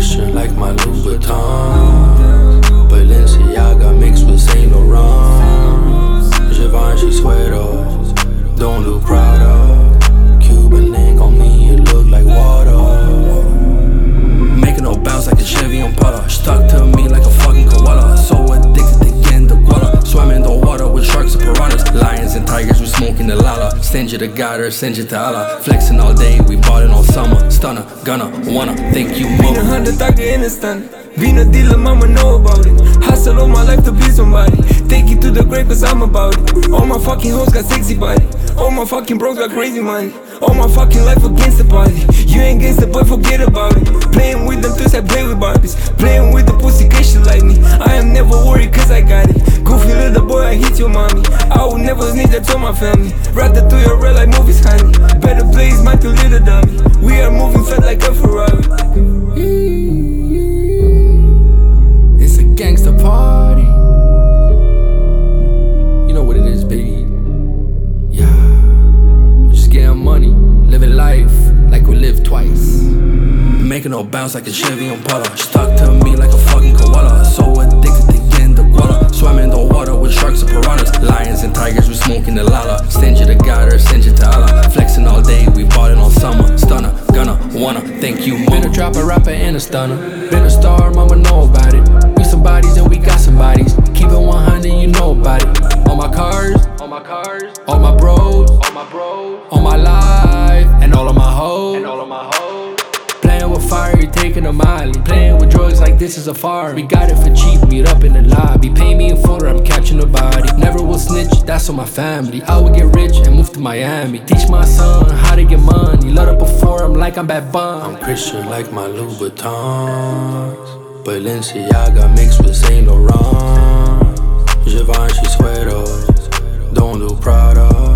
Christian like my Louboutin. Balenciaga mixed with Saint Laurent. Givenchy sweater, don't look Prada. Cuban link on me, it look like water. Making no bounce like a Chevy Impala. Stuck to me like a fucking koala. So addicted to getting the guala. Swim in the water with sharks and piranhas. Lions and tigers, we smoking the lala. Send you to God or send you to Allah. Flexing all day, we ballin' all summer. Stunner, gonna, wanna, thank you more. Been 100 dagen in een stand. Been a dealer, mama know about it. Hustle all my life to be somebody. Take it to the grave cause I'm about it. All my fucking hoes got sexy body. All my fucking bros got crazy money. All my fucking life against the party. You ain't gangsta boy, forget about it. Playing with them twos, I play with Barbies. Playing with the pussy cause she like me. I am never worried cause I got it. Goofy little boy, I hit your mommy. I would never snitch, that to my family. Rather do your real like movies, honey. Better blaze my two little dummy. We are moving fast like a Ferrari. It's a gangsta party. You know what it is, baby. Yeah, we're just getting money, living life like we live twice. Making no bounce like a Chevy Impala. Stuck to me like a fucking koala. So addicted to getting the guala. Swim in the water with sharks and piranhas. Lions and tigers, we smoking the lala. Send you to God or send you to Allah. Flexing all day, we ballin' all summer. Stunner, gonna, wanna, thank you more. Been a trapper, rapper, and a stunner. Been a star, mama know about it. We some bodies and we got some bodies. Keep it 100, you know about it. All my cars, all my cars, all my bros, all my bros, all my life, and all of my hoes, and all of my hoes. Playing with fire, you taking a Miley. Playing with drugs like this is a farm. We got it for cheap, meet up in the lobby. Pay me in full or I'm catching a body. Never will snitch, that's on my family. I will get rich and move to Miami. Teach my son how to get money. Let up before I'm like I'm Bad Bunny. I'm Christian like my Louboutins. Balenciaga mixed with Saint Laurent. Givenchy sweaters, don't look Prada.